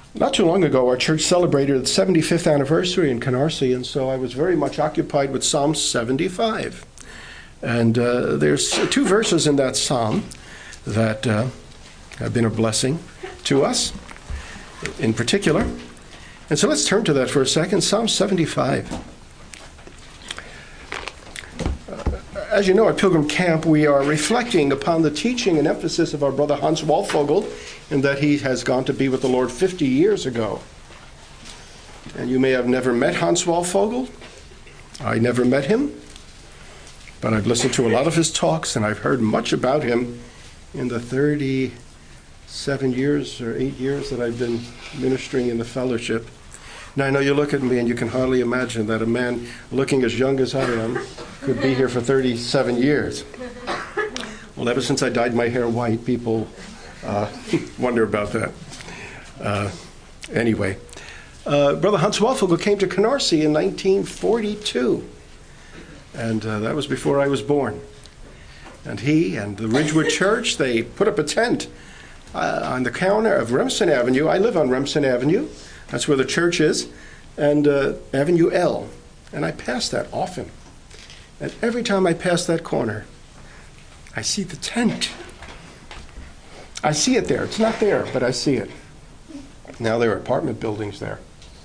Not too long ago, our church celebrated its 75th anniversary in Canarsie, and so I was very much occupied with Psalm 75. And there's two verses in that psalm that have been a blessing to us in particular. And so let's turn to that for a second. Psalm 75. As you know, at Pilgrim Camp, we are reflecting upon the teaching and emphasis of our brother Hans Walfogel, in that he has gone to be with the Lord 50 years ago. And you may have never met Hans Walfogel. I never met him, but I've listened to a lot of his talks, and I've heard much about him in the 37 years or 8 years that I've been ministering in the fellowship. Now, I know you look at me and you can hardly imagine that a man looking as young as I am could be here for 37 years. Well, ever since I dyed my hair white, people wonder about that. Anyway, Brother Hans Walfogel came to Canarsie in 1942, and that was before I was born. And he and the Ridgewood Church, they put up a tent on the corner of Remsen Avenue. I live on Remsen Avenue. That's where the church is, and Avenue L. And I pass that often. And every time I pass that corner, I see the tent. I see it there. It's not there, but I see it. Now there are apartment buildings there.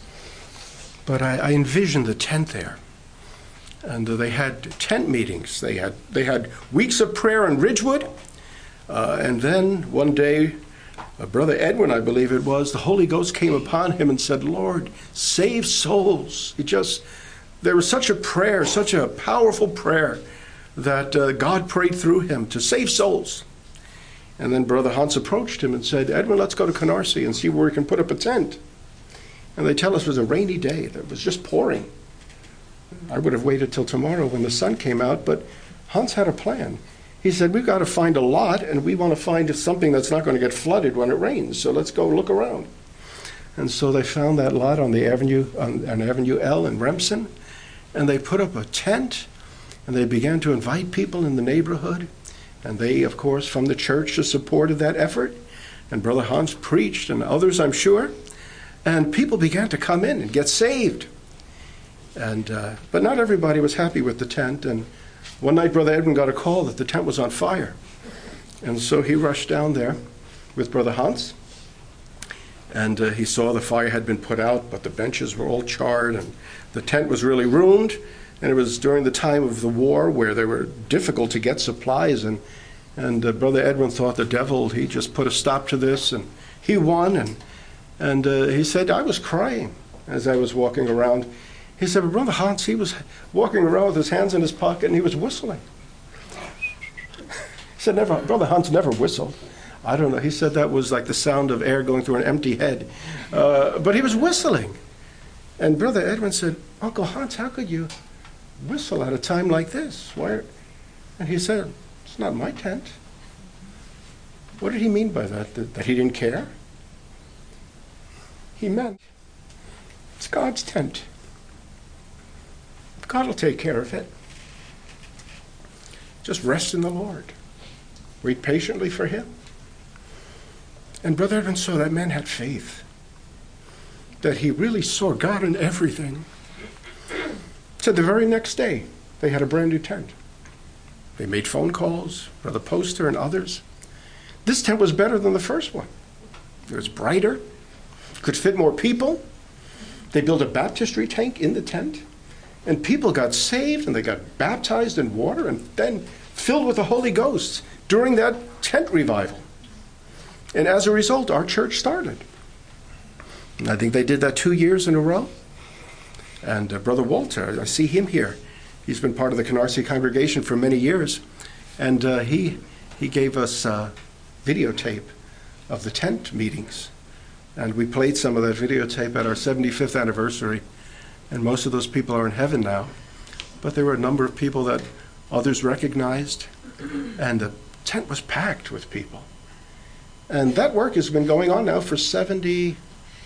But I envision the tent there. And they had tent meetings. They had weeks of prayer in Ridgewood. And then one day, Brother Edwin, I believe it was, the Holy Ghost came upon him and said, "Lord, save souls." There was such a prayer, such a powerful prayer, that God prayed through him to save souls. And then Brother Hans approached him and said, "Edwin, let's go to Canarsie and see where we can put up a tent." And they tell us it was a rainy day. It was just pouring. I would have waited till tomorrow when the sun came out, but Hans had a plan. He said, "We've got to find a lot, and we want to find something that's not going to get flooded when it rains, so let's go look around." And so they found that lot on the avenue, on Avenue L in Remsen, and they put up a tent, and they began to invite people in the neighborhood. And they, of course, from the church, supported that effort. And Brother Hans preached, and others, I'm sure. And people began to come in and get saved. But not everybody was happy with the tent. And one night, Brother Edwin got a call that the tent was on fire. And so he rushed down there with Brother Hans. And he saw the fire had been put out, but the benches were all charred, and the tent was really ruined. And it was during the time of the war where they were difficult to get supplies. And Brother Edwin thought the devil, he just put a stop to this, and he won. And he said, "I was crying as I was walking around." He said, "Brother Hans, he was walking around with his hands in his pocket, and he was whistling." He said, Brother Hans never whistled. I don't know. He said that was like the sound of air going through an empty head. But he was whistling. And Brother Edwin said, "Uncle Hans, how could you whistle at a time like this? Why?" And he said, "It's not my tent." What did he mean by that? That he didn't care? He meant it's God's tent. God will take care of it. Just rest in the Lord. Wait patiently for him. And Brother Edwin saw that man had faith, that he really saw God in everything. So the very next day, they had a brand new tent. They made phone calls, Brother Poster and others. This tent was better than the first one. It was brighter, could fit more people. They built a baptistry tank in the tent. And people got saved, and they got baptized in water, and then filled with the Holy Ghost during that tent revival. And as a result, our church started. And I think they did that 2 years in a row. And Brother Walter, I see him here. He's been part of the Canarsie congregation for many years. And he gave us a videotape of the tent meetings. And we played some of that videotape at our 75th anniversary. And most of those people are in heaven now. But there were a number of people that others recognized. And the tent was packed with people. And that work has been going on now for 76,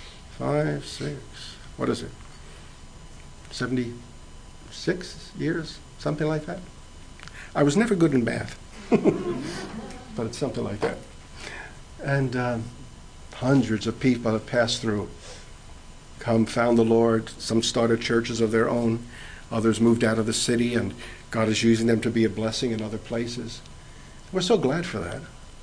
76 years, something like that. I was never good in math, but it's something like that. And Hundreds of people have passed through, come, found the Lord. Some started churches of their own. Others moved out of the city, and God is using them to be a blessing in other places. We're so glad for that.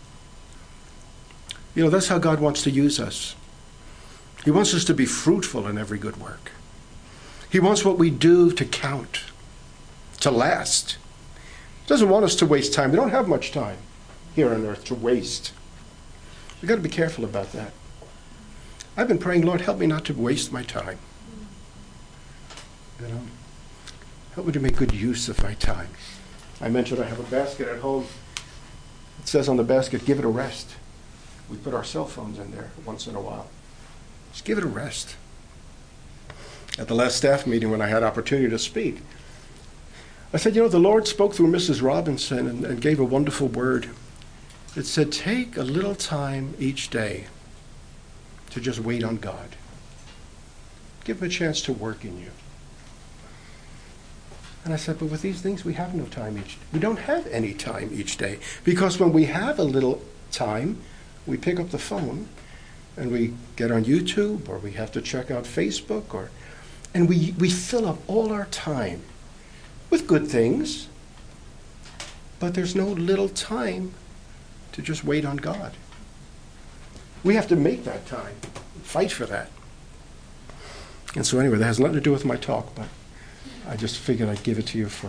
You know, that's how God wants to use us. He wants us to be fruitful in every good work. He wants what we do to count, to last. He doesn't want us to waste time. We don't have much time here on earth to waste. We've got to be careful about that. I've been praying, Lord, help me not to waste my time. You know, help me to make good use of my time. I mentioned I have a basket at home. It says on the basket, give it a rest. We put our cell phones in there once in a while. Just give it a rest. At the last staff meeting when I had opportunity to speak, I said, you know, the Lord spoke through Mrs. Robinson and gave a wonderful word. It said, take a little time each day to just wait on God. Give him a chance to work in you. And I said, but with these things, we have no time we don't have any time each day. Because when we have a little time, we pick up the phone and we get on YouTube, or we have to check out Facebook, and we fill up all our time with good things, but there's no little time to just wait on God. We have to make that time, fight for that. And so anyway, that has nothing to do with my talk, but I just figured I'd give it to you for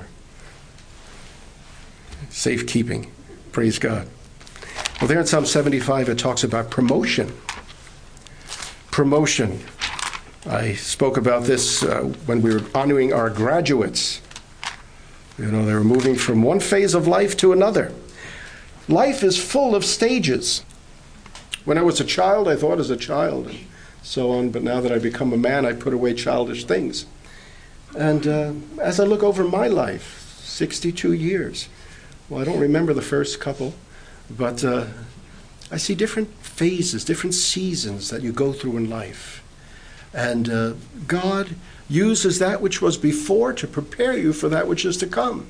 safekeeping. Praise God. Well, there in Psalm 75, it talks about promotion. Promotion. I spoke about this when we were honoring our graduates. You know, they were moving from one phase of life to another. Life is full of stages. When I was a child, I thought as a child, and so on. But now that I become a man, I put away childish things. And as I look over my life, 62 years, well, I don't remember the first couple, but I see different phases, different seasons that you go through in life. And God uses that which was before to prepare you for that which is to come.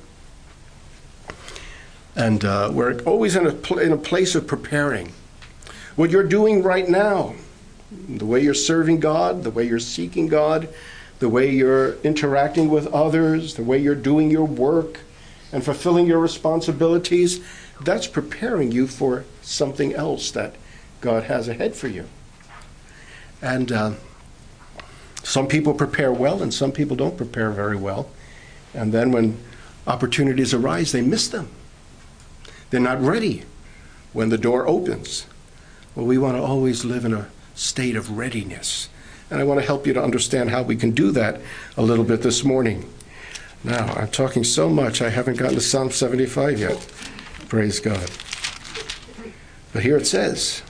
And we're always in a place of preparing. What you're doing right now, the way you're serving God, the way you're seeking God, the way you're interacting with others, the way you're doing your work and fulfilling your responsibilities, that's preparing you for something else that God has ahead for you. And some people prepare well and some people don't prepare very well. And then when opportunities arise, they miss them. They're not ready when the door opens. Well, we want to always live in a state of readiness. And I want to help you to understand how we can do that a little bit this morning. Now, I'm talking so much, I haven't gotten to Psalm 75 yet. Praise God. But here it says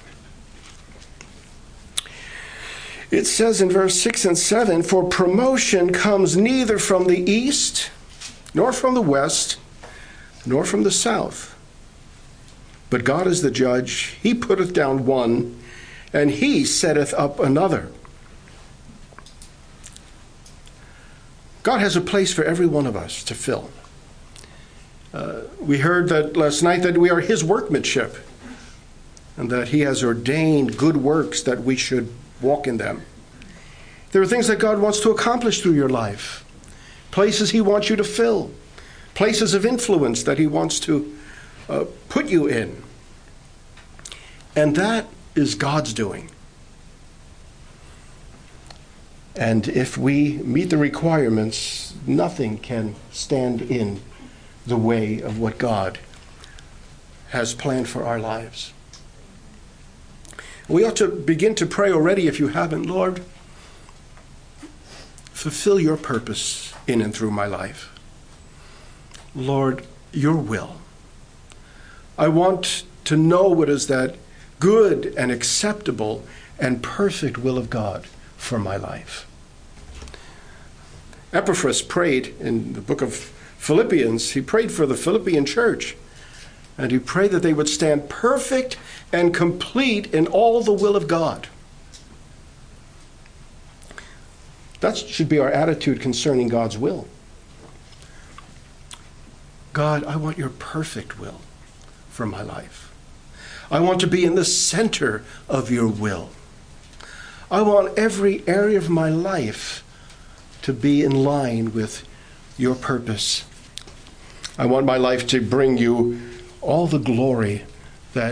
in verse 6 and 7, for promotion comes neither from the east, nor from the west, nor from the south. But God is the judge. He putteth down one, and he setteth up another. God has a place for every one of us to fill. We heard that last night that we are his workmanship, and that he has ordained good works that we should walk in them. There are things that God wants to accomplish through your life, places he wants you to fill, places of influence that he wants to put you in. And that is God's doing. And if we meet the requirements, nothing can stand in the way of what God has planned for our lives. We ought to begin to pray already, if you haven't, Lord, fulfill your purpose in and through my life. Lord, your will. I want to know what is that good and acceptable and perfect will of God for my life. Epaphras prayed in the book of Philippians. He prayed for the Philippian church, and he prayed that they would stand perfect and complete in all the will of God. That should be our attitude concerning God's will. God, I want your perfect will for my life. I want to be in the center of your will. I want every area of my life to be in line with your purpose. I want my life to bring you all the glory that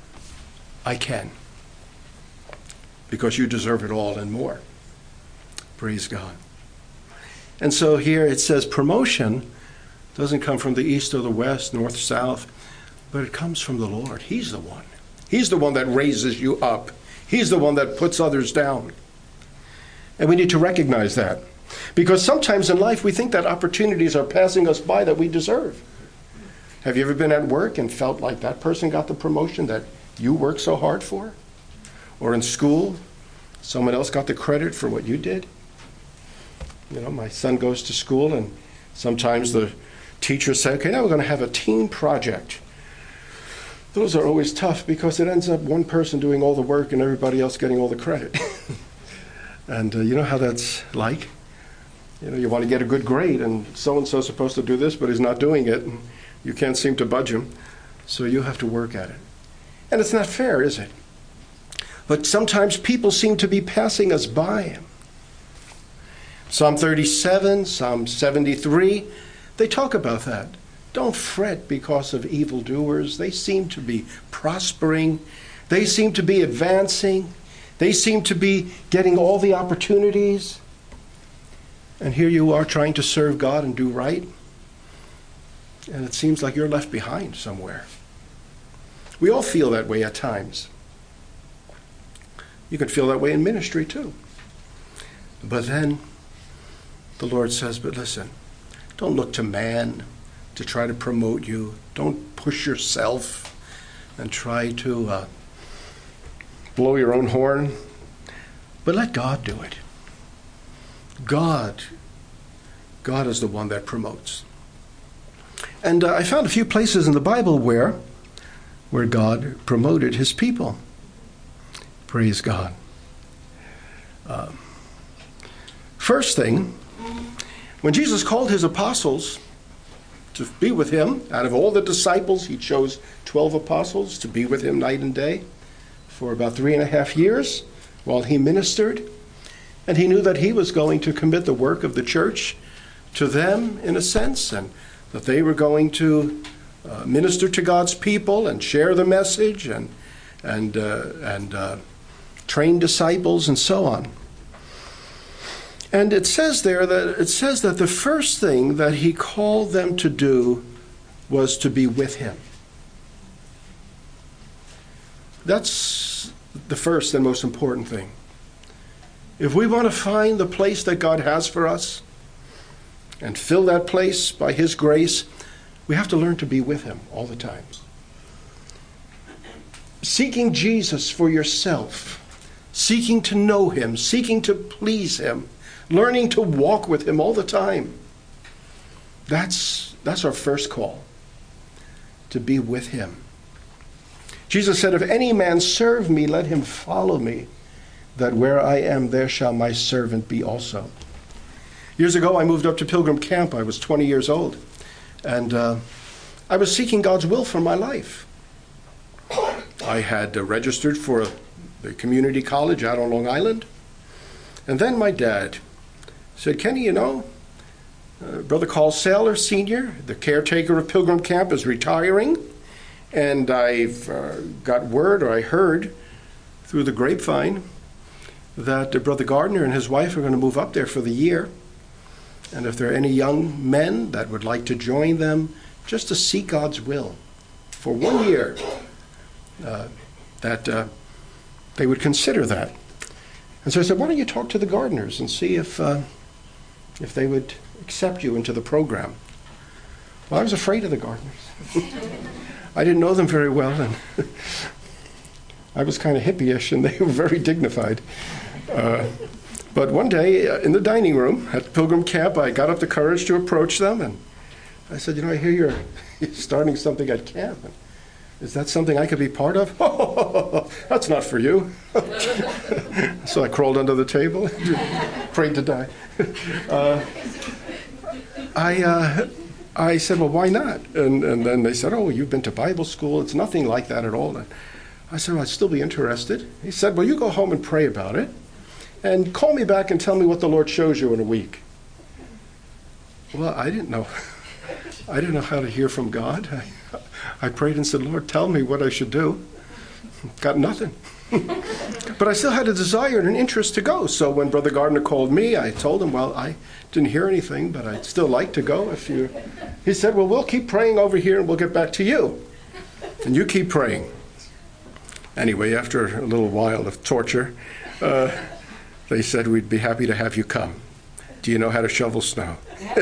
I can, because you deserve it all and more. Praise God. And so here it says promotion doesn't come from the east or the west, north, south, but it comes from the Lord. He's the one. He's the one that raises you up. He's the one that puts others down. And we need to recognize that. Because sometimes in life we think that opportunities are passing us by that we deserve. Have you ever been at work and felt like that person got the promotion that you worked so hard for? Or in school, someone else got the credit for what you did? You know, my son goes to school, and sometimes the teachers say, okay, now we're going to have a team project. Those are always tough because it ends up one person doing all the work and everybody else getting all the credit. And you know how that's like? You know, you want to get a good grade, and so-and-so's supposed to do this, but he's not doing it, and you can't seem to budge him, so you have to work at it. And it's not fair, is it? But sometimes people seem to be passing us by. Psalm 37, Psalm 73, they talk about that. Don't fret because of evildoers. They seem to be prospering. They seem to be advancing. They seem to be getting all the opportunities. And here you are trying to serve God and do right. And it seems like you're left behind somewhere. We all feel that way at times. You can feel that way in ministry too. But then the Lord says, but listen, don't look to man to try to promote you. Don't push yourself and try to blow your own horn. But let God do it. God is the one that promotes. And I found a few places in the Bible where God promoted his people. Praise God. First thing, when Jesus called his apostles to be with him, out of all the disciples, he chose 12 apostles to be with him night and day for about 3.5 years while he ministered. And he knew that he was going to commit the work of the church to them, in a sense, and that they were going to minister to God's people and share the message and train disciples and so on. And it says that the first thing that he called them to do was to be with him. That's the first and most important thing. If we want to find the place that God has for us and fill that place by his grace, we have to learn to be with him all the time. Seeking Jesus for yourself, seeking to know him, seeking to please him, learning to walk with him all the time. That's our first call, to be with him. Jesus said, if any man serve me, let him follow me, that where I am, there shall my servant be also. Years ago, I moved up to Pilgrim Camp. I was 20 years old. And I was seeking God's will for my life. I had registered for the community college out on Long Island. And then my dad said, Kenny, you know, Brother Carl Saylor, Sr., the caretaker of Pilgrim Camp, is retiring. And I've got word, or I heard through the grapevine, that Brother Gardner and his wife are going to move up there for the year. And if there are any young men that would like to join them, just to seek God's will for 1 year, that they would consider that. And so I said, why don't you talk to the Gardners and see if they would accept you into the program. Well, I was afraid of the Gardners. I didn't know them very well, and I was kind of hippie-ish, and they were very dignified. But one day in the dining room at Pilgrim Camp, I got up the courage to approach them, and I said, you know, I hear you're starting something at camp. Is that something I could be part of? Oh, that's not for you. So I crawled under the table, prayed to die. I said, well, why not? And then they said, oh, you've been to Bible school. It's nothing like that at all. And I said, well, I'd still be interested. He said, well, you go home and pray about it. and call me back and tell me what the Lord shows you in a week. Well, I didn't know. I didn't know how to hear from God. I prayed and said, Lord, tell me what I should do. Got nothing. But I still had a desire and an interest to go. So when Brother Gardner called me, I told him, well, I didn't hear anything, but I'd still like to go. He said, well, we'll keep praying over here and we'll get back to you. And you keep praying. Anyway, after a little while of torture, they said, we'd be happy to have you come. Do you know how to shovel snow?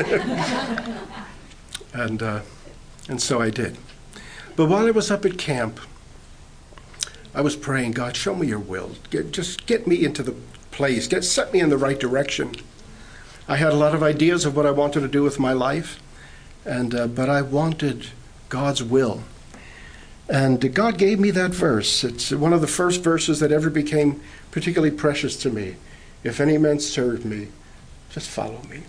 And so I did. But while I was up at camp, I was praying, God, show me your will. Just get me into the place. Set me in the right direction. I had a lot of ideas of what I wanted to do with my life, but I wanted God's will. And God gave me that verse. It's one of the first verses that ever became particularly precious to me. If any man serve me, just follow me.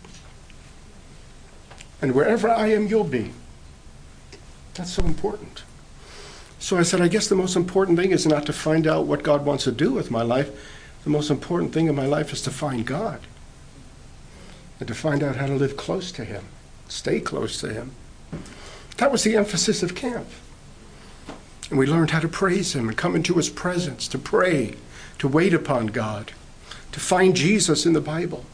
And wherever I am, you'll be. That's so important. So I said, I guess the most important thing is not to find out what God wants to do with my life. The most important thing in my life is to find God. And to find out how to live close to him. Stay close to him. That was the emphasis of camp. And we learned how to praise him and come into his presence, to pray, to wait upon God, to find Jesus in the Bible.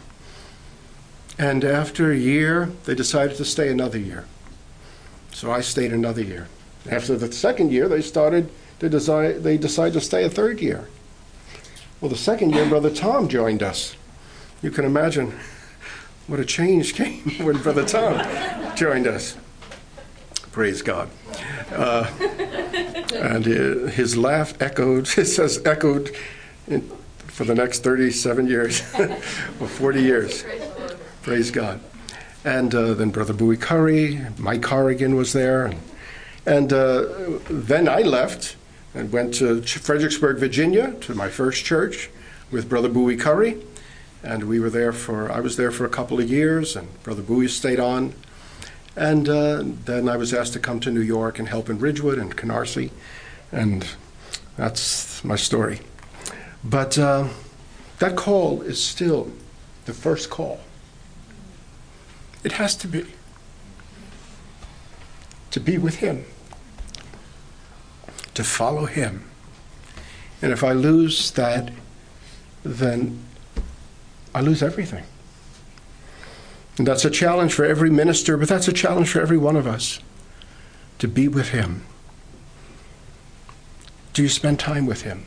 And after a year, they decided to stay another year. So I stayed another year. After the second year, they decided to stay a third year. Well, the second year, Brother Tom joined us. You can imagine what a change came when Brother Tom joined us. Praise God. And his laugh echoed, it says echoed for the next 37 years, or 40 years. Praise God. And then Brother Bowie Curry, Mike Corrigan was there. And then I left and went to Fredericksburg, Virginia, to my first church with Brother Bowie Curry. And I was there for a couple of years, and Brother Bowie stayed on. And then I was asked to come to New York and help in Ridgewood and Canarsie. And that's my story. But that call is still the first call. It has to be. To be with him. To follow him. And if I lose that, then I lose everything. And that's a challenge for every minister, but that's a challenge for every one of us. To be with him. Do you spend time with him?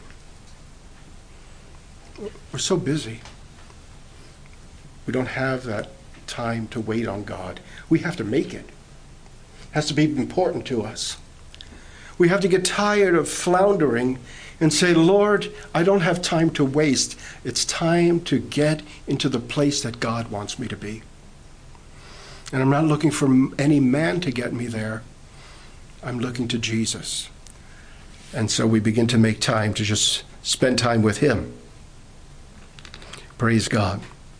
We're so busy. We don't have that time to wait on God. We have to make it. It has to be important to us. We have to get tired of floundering and say, Lord, I don't have time to waste. It's time to get into the place that God wants me to be. And I'm not looking for any man to get me there. I'm looking to Jesus. And so we begin to make time to just spend time with him. Praise God.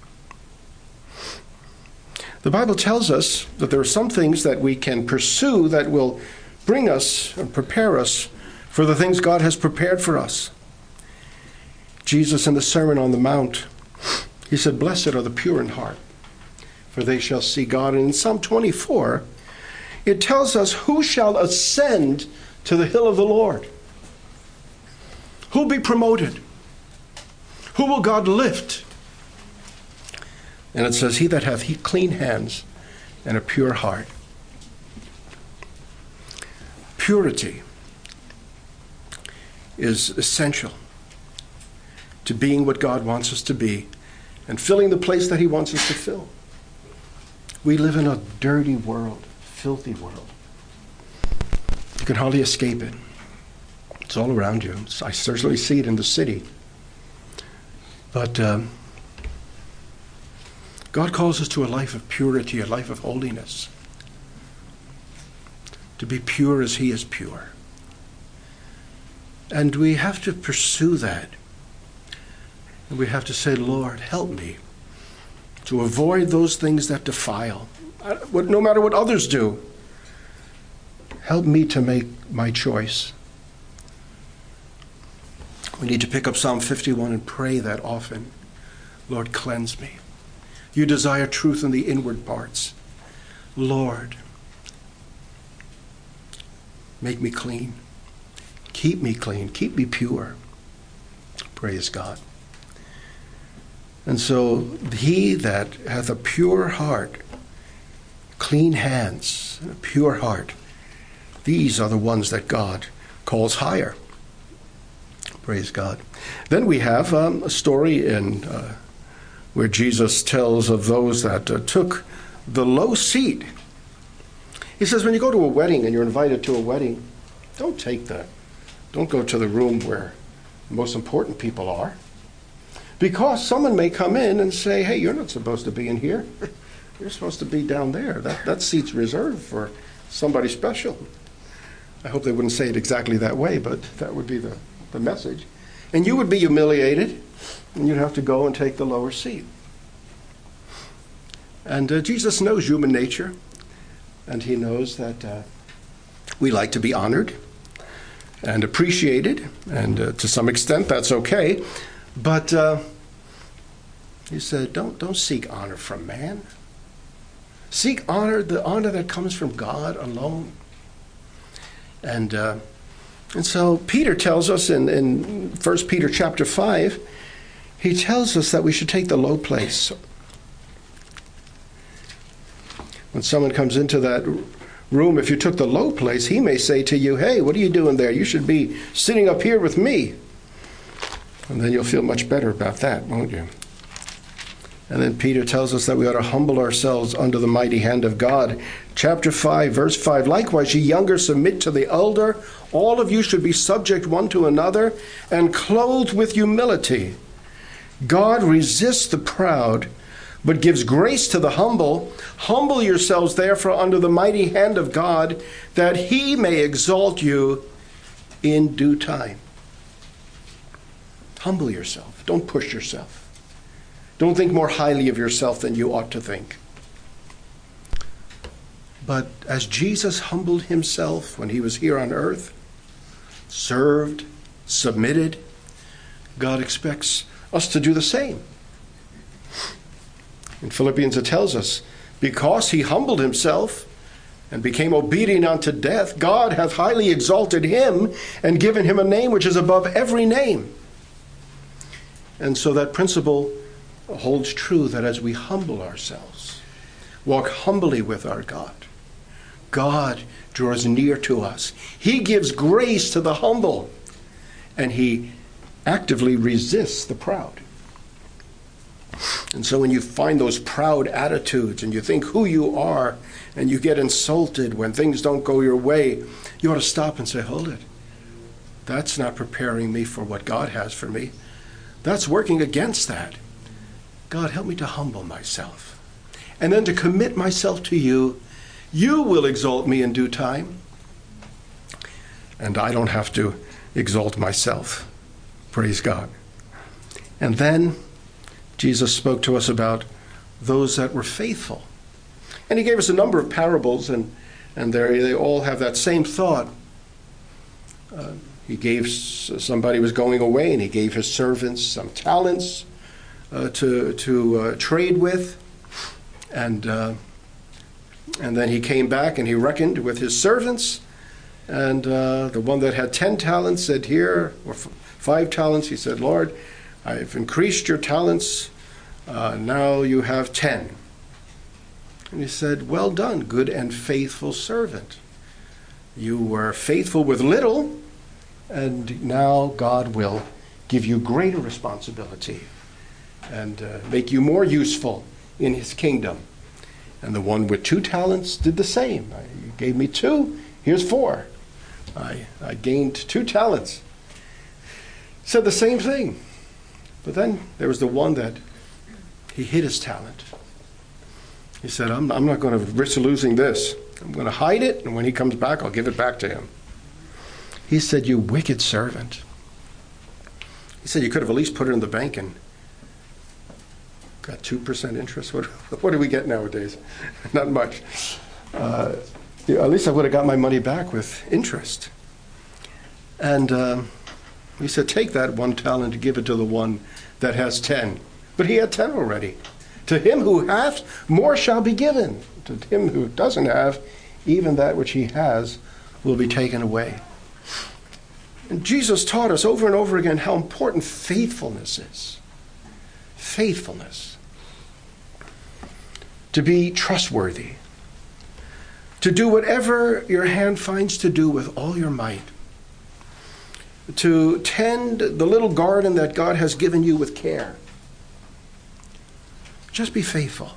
The Bible tells us that there are some things that we can pursue that will bring us and prepare us for the things God has prepared for us. Jesus in the Sermon on the Mount, he said, blessed are the pure in heart, for they shall see God. And in Psalm 24, it tells us who shall ascend to the hill of the Lord. Who will be promoted? Who will God lift? And it says, he that hath clean hands and a pure heart. Purity is essential to being what God wants us to be and filling the place that he wants us to fill. We live in a dirty world, filthy world. You can hardly escape it. It's all around you. I certainly see it in the city. But God calls us to a life of purity, a life of holiness. To be pure as he is pure. And we have to pursue that. And we have to say, Lord, help me to avoid those things that defile. No matter what others do, help me to make my choice. We need to pick up Psalm 51 and pray that often. Lord, cleanse me. You desire truth in the inward parts. Lord, make me clean. Keep me clean. Keep me pure. Praise God. And so he that hath a pure heart, clean hands, and a pure heart, these are the ones that God calls higher. Praise God. Then we have a story in where Jesus tells of those that took the low seat. He says, when you go to a wedding and you're invited to a wedding, don't go to the room where the most important people are. Because someone may come in and say, hey, you're not supposed to be in here. You're supposed to be down there. That seat's reserved for somebody special. I hope they wouldn't say it exactly that way, but that would be the message. And you would be humiliated, and you'd have to go and take the lower seat. And Jesus knows human nature, and he knows that we like to be honored and appreciated, and to some extent that's okay. But he said, don't seek honor from man. Seek honor, the honor that comes from God alone. And so Peter tells us in 1 Peter chapter 5, he tells us that we should take the low place. When someone comes into that room, if you took the low place, he may say to you, hey, what are you doing there? You should be sitting up here with me. And then you'll feel much better about that, won't you? And then Peter tells us that we ought to humble ourselves under the mighty hand of God. Chapter 5, verse 5, likewise, ye younger, submit to the elder. All of you should be subject one to another and clothed with humility. God resists the proud, but gives grace to the humble. Humble yourselves, therefore, under the mighty hand of God, that he may exalt you in due time. Humble yourself. Don't push yourself. Don't think more highly of yourself than you ought to think. But as Jesus humbled himself when he was here on earth, served, submitted, God expects us to do the same. In Philippians it tells us, because he humbled himself and became obedient unto death, God hath highly exalted him and given him a name which is above every name. And so that principle holds true, that as we humble ourselves, walk humbly with our God, God draws near to us. He gives grace to the humble, and he actively resists the proud. And so when you find those proud attitudes and you think who you are and you get insulted when things don't go your way, you ought to stop and say, hold it. That's not preparing me for what God has for me. That's working against that. God, help me to humble myself. And then to commit myself to you. You will exalt me in due time. And I don't have to exalt myself. Praise God. And then Jesus spoke to us about those that were faithful. And he gave us a number of parables, and they all have that same thought. He gave, somebody was going away, and he gave his servants some talents to trade with. And then he came back and he reckoned with his servants. And the one that had 10 talents said, here, or 5 talents, he said, Lord, I've increased your talents. Now you have 10. And he said, well done, good and faithful servant. You were faithful with little, and now God will give you greater responsibility and make you more useful in his kingdom. And the one with 2 talents did the same. You gave me 2, here's 4. I gained 2 talents. Said the same thing. But then there was the one that he hid his talent. He said, I'm not going to risk losing this. I'm going to hide it, and when he comes back, I'll give it back to him. He said, you wicked servant. He said, you could have at least put it in the bank and got 2% interest. What do we get nowadays? Not much. At least I would have got my money back with interest. And He said, take that 1 talent and give it to the one that has 10. But he had 10 already. To him who hath, more shall be given. To him who doesn't have, even that which he has will be taken away. And Jesus taught us over and over again how important faithfulness is. Faithfulness. To be trustworthy. To do whatever your hand finds to do with all your might. To tend the little garden that God has given you with care. Just be faithful.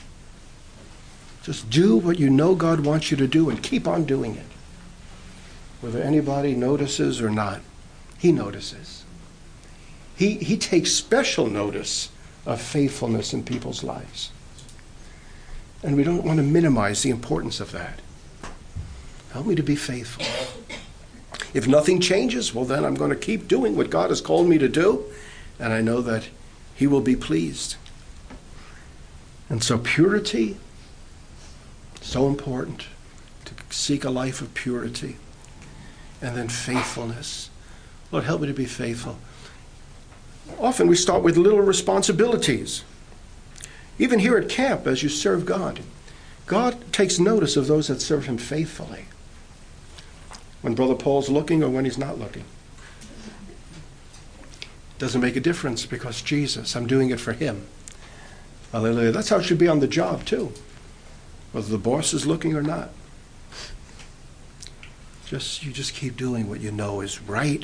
Just do what you know God wants you to do and keep on doing it. Whether anybody notices or not, he notices. He takes special notice of faithfulness in people's lives. And we don't want to minimize the importance of that. Help me to be faithful. If nothing changes, well then I'm going to keep doing what God has called me to do, and I know that he will be pleased. And so purity, so important, to seek a life of purity. And then faithfulness. Lord, help me to be faithful. Often we start with little responsibilities. Even here at camp, as you serve God, God takes notice of those that serve him faithfully. When Brother Paul's looking or when he's not looking. Doesn't make a difference because Jesus, I'm doing it for him. Hallelujah. That's how it should be on the job too. Whether the boss is looking or not. You just keep doing what you know is right.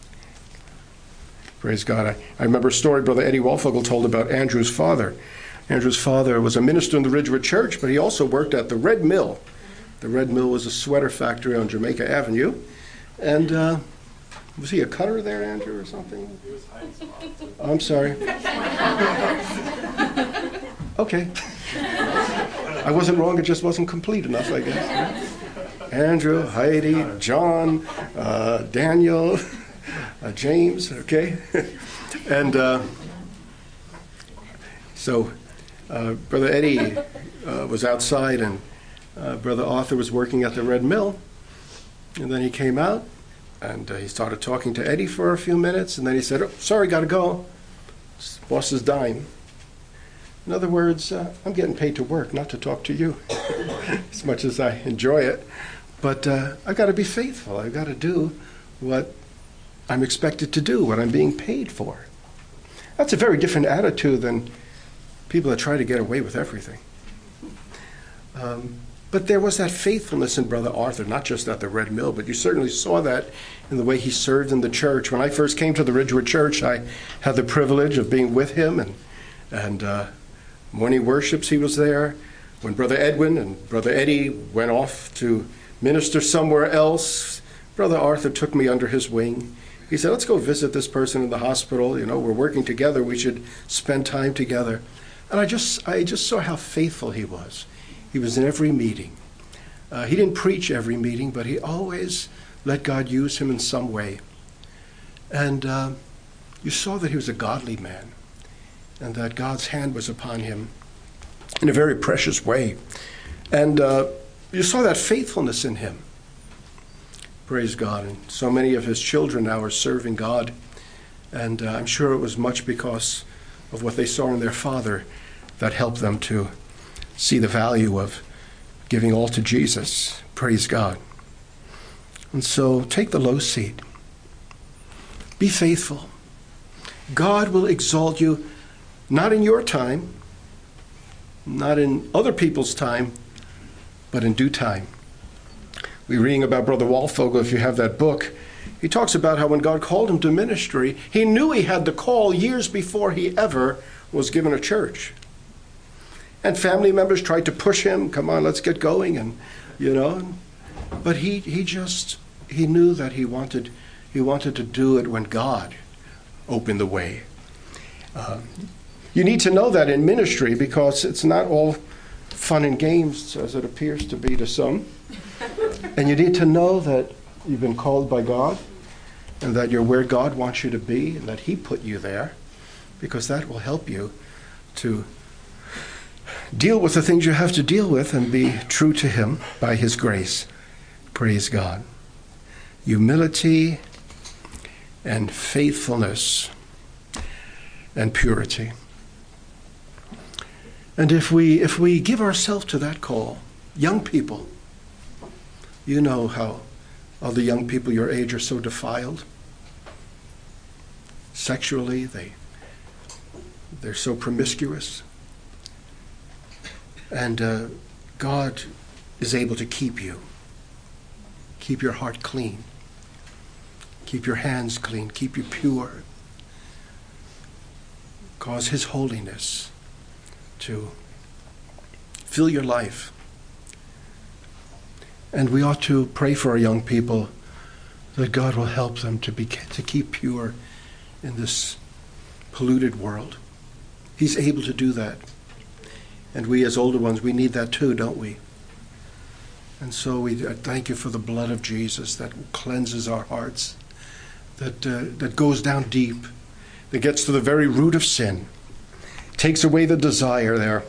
Praise God. I remember a story Brother Eddie Walfogel told about Andrew's father. Andrew's father was a minister in the Ridgewood Church, but he also worked at the Red Mill. The Red Mill was a sweater factory on Jamaica Avenue. And was he a cutter there, Andrew, or something? He was hiding spots. Oh, I'm sorry. Okay. I wasn't wrong, it just wasn't complete enough, I guess. Andrew, Heidi, John, Daniel, James, okay? And so Brother Eddie was outside, and Brother Arthur was working at the Red Mill. And then he came out, and he started talking to Eddie for a few minutes, and then he said, oh, sorry, got to go. Boss's dime. In other words, I'm getting paid to work, not to talk to you, as much as I enjoy it. But I've got to be faithful. I've got to do what I'm expected to do, what I'm being paid for. That's a very different attitude than people that try to get away with everything. But there was that faithfulness in Brother Arthur, not just at the Red Mill, but you certainly saw that in the way he served in the church. When I first came to the Ridgewood Church, I had the privilege of being with him, and morning worships he was there. When Brother Edwin and Brother Eddie went off to minister somewhere else, Brother Arthur took me under his wing. He said, let's go visit this person in the hospital. You know, we're working together. We should spend time together. And I just saw how faithful he was. He was in every meeting. He didn't preach every meeting, but he always let God use him in some way. And you saw that he was a godly man, and that God's hand was upon him in a very precious way. And you saw that faithfulness in him. Praise God. And so many of his children now are serving God. And I'm sure it was much because of what they saw in their father that helped them to see the value of giving all to Jesus. Praise God. And so take the low seat. Be faithful. God will exalt you, not in your time, not in other people's time, but in due time. We're reading about Brother Walfogel, if you have that book. He talks about how when God called him to ministry, he knew he had the call years before he ever was given a church. And family members tried to push him, come on, let's get going, and but he knew that he wanted to do it when God opened the way. You need to know that in ministry, because it's not all fun and games as it appears to be to some. And you need to know that you've been called by God, and that you're where God wants you to be, and that he put you there, because that will help you to deal with the things you have to deal with and be true to him by his grace. Praise God. Humility and faithfulness and purity. And if we give ourselves to that call, young people, you know how other young people your age are so defiled. Sexually, they're so promiscuous. And God is able to keep you. Keep your heart clean. Keep your hands clean. Keep you pure. Cause His holiness to fill your life. And we ought to pray for our young people that God will help them to keep pure in this polluted world. He's able to do that. And we as older ones, we need that too, don't we? And so we thank you for the blood of Jesus that cleanses our hearts, that goes down deep, that gets to the very root of sin, takes away the desire there.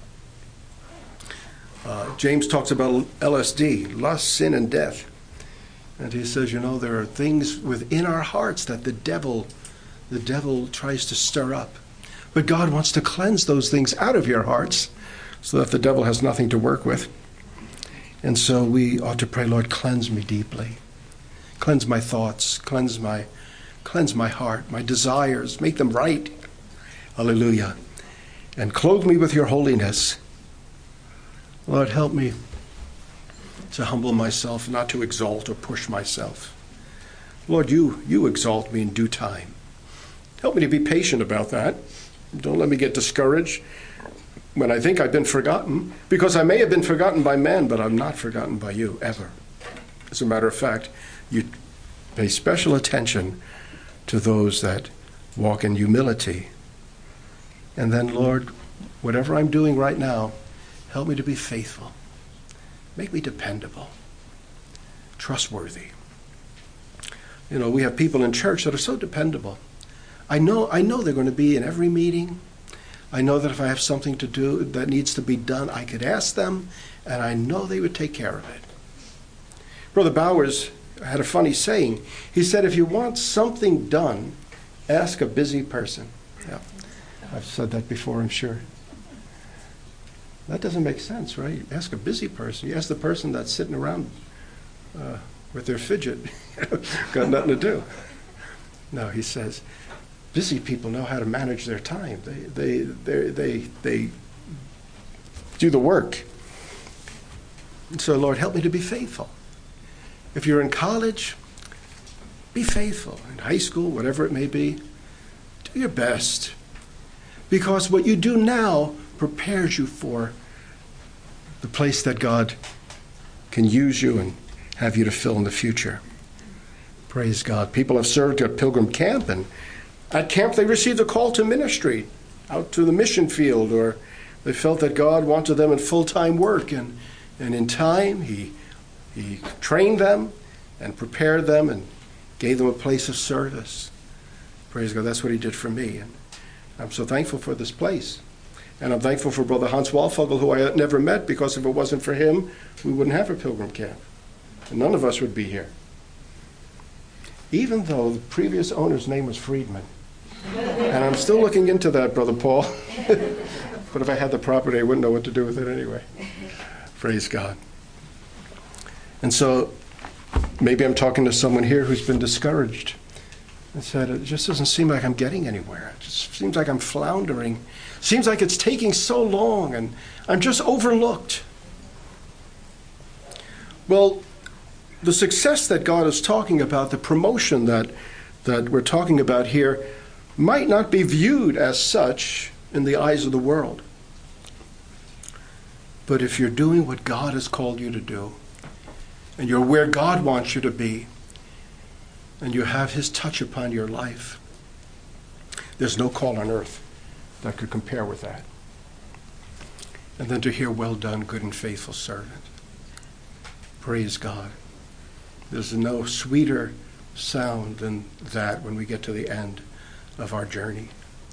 James talks about LSD, lust, sin, and death. And he says, there are things within our hearts that the devil tries to stir up. But God wants to cleanse those things out of your hearts so that the devil has nothing to work with. And so we ought to pray, Lord, cleanse me deeply. Cleanse my thoughts, cleanse my heart, my desires, make them right. Hallelujah. And clothe me with your holiness. Lord, help me to humble myself, not to exalt or push myself. Lord, you exalt me in due time. Help me to be patient about that. Don't let me get discouraged when I think I've been forgotten, because I may have been forgotten by man, but I'm not forgotten by you, ever. As a matter of fact, you pay special attention to those that walk in humility. And then, Lord, whatever I'm doing right now, help me to be faithful. Make me dependable, trustworthy. We have people in church that are so dependable. I know they're going to be in every meeting. I know that if I have something to do that needs to be done, I could ask them, and I know they would take care of it. Brother Bowers had a funny saying. He said, if you want something done, ask a busy person. Yeah, I've said that before, I'm sure. That doesn't make sense, right? Ask a busy person. You ask the person that's sitting around with their fidget. Got nothing to do. No, he says, busy people know how to manage their time. They do the work. And so, Lord, help me to be faithful. If you're in college, be faithful. In high school, whatever it may be, do your best. Because what you do now prepares you for the place that God can use you and have you to fill in the future. Praise God. People have served at Pilgrim Camp, and at camp they received a call to ministry, out to the mission field, or they felt that God wanted them in full-time work, and in time He trained them and prepared them and gave them a place of service. Praise God. That's what He did for me, and I'm so thankful for this place. And I'm thankful for Brother Hans Walfogel, who I never met, because if it wasn't for him, we wouldn't have a Pilgrim Camp. And none of us would be here. Even though the previous owner's name was Friedman. And I'm still looking into that, Brother Paul. But if I had the property, I wouldn't know what to do with it anyway. Praise God. And so maybe I'm talking to someone here who's been discouraged and said, it just doesn't seem like I'm getting anywhere. It just seems like I'm floundering. Seems like it's taking so long and I'm just overlooked. Well, the success that God is talking about, the promotion that we're talking about here, might not be viewed as such in the eyes of the world. But if you're doing what God has called you to do, and you're where God wants you to be, and you have His touch upon your life, there's no call on earth that could compare with that. And then to hear, well done, good and faithful servant. Praise God. There's no sweeter sound than that when we get to the end of our journey.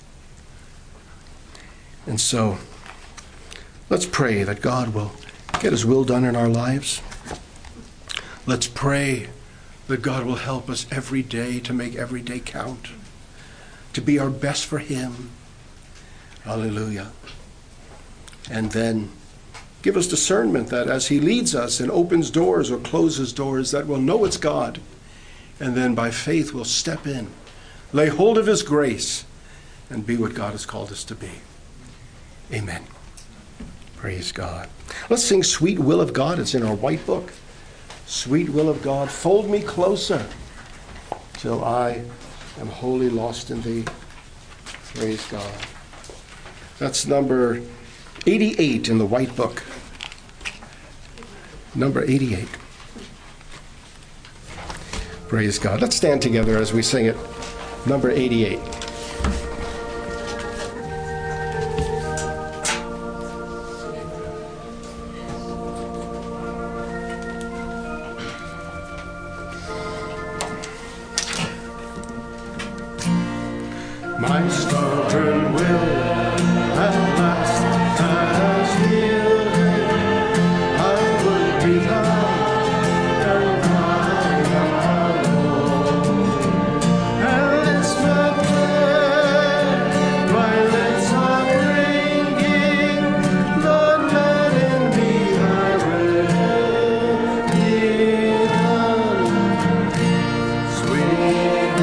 And so, let's pray that God will get His will done in our lives. Let's pray that God will help us every day to make every day count, to be our best for him. Hallelujah. And then give us discernment that as he leads us and opens doors or closes doors, that we'll know it's God. And then by faith we'll step in, lay hold of his grace, and be what God has called us to be. Amen. Praise God. Let's sing Sweet Will of God. It's in our white book. Sweet will of God, fold me closer till I am wholly lost in thee. Praise God. That's number 88 in the white book. Number 88. Praise God. Let's stand together as we sing it. Number 88. My stubborn will at last has yielded. I would be thine and thine alone. And it's my prayer, my lips are ringing, Lord, let in me thy will be done. Sweet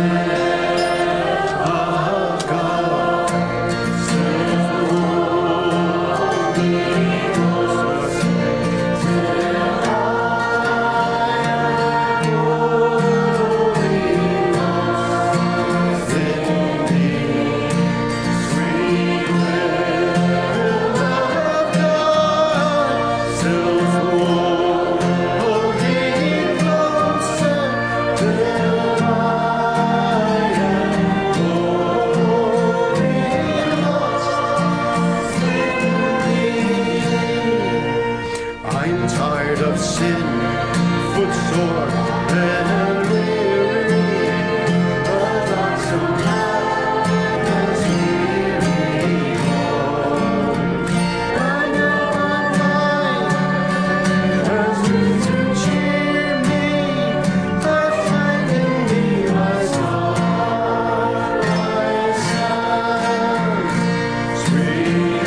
I'm tired of sin, footsore and weary, but not so glad as weary born. I know I'm mine, as truth to cheer me, I find in thee my song, my sound, sweet.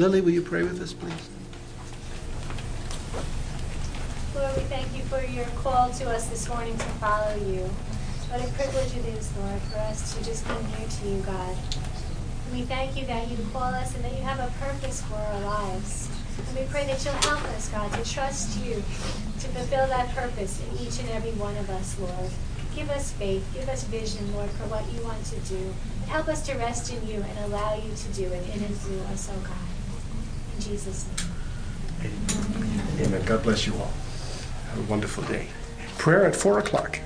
Lily, will you pray with us, please? Lord, we thank you for your call to us this morning to follow you. What a privilege it is, Lord, for us to just be near to you, God. And we thank you that you call us and that you have a purpose for our lives. And we pray that you'll help us, God, to trust you, to fulfill that purpose in each and every one of us, Lord. Give us faith, give us vision, Lord, for what you want to do. And help us to rest in you and allow you to do it in and through us, oh God. In Jesus' name. Amen. God bless you all. Have a wonderful day. Prayer at 4 o'clock.